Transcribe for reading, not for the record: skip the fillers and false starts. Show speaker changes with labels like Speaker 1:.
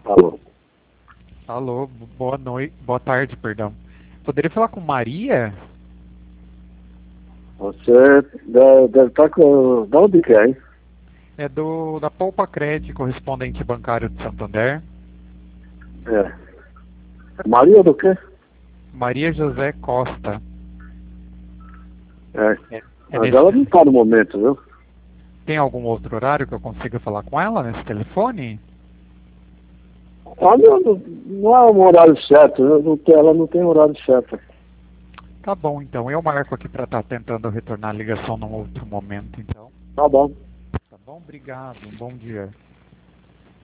Speaker 1: Alô.
Speaker 2: Alô, boa noite, boa tarde, perdão. Poderia falar com Maria?
Speaker 1: Você deve estar com... Da onde que é, hein?
Speaker 2: É da Poupa Cred, correspondente bancário de Santander.
Speaker 1: É. Maria do quê?
Speaker 2: Maria José Costa.
Speaker 1: É.
Speaker 2: É
Speaker 1: Mas
Speaker 2: nesse
Speaker 1: ela não está no momento, viu?
Speaker 2: Tem algum outro horário que eu consiga falar com ela nesse telefone?
Speaker 1: Ah, não é um horário certo, ela não tem horário certo.
Speaker 2: Tá bom, então. Eu marco aqui para estar tentando retornar a ligação num outro momento, então.
Speaker 1: Tá bom.
Speaker 2: Tá bom? Obrigado. Um bom dia.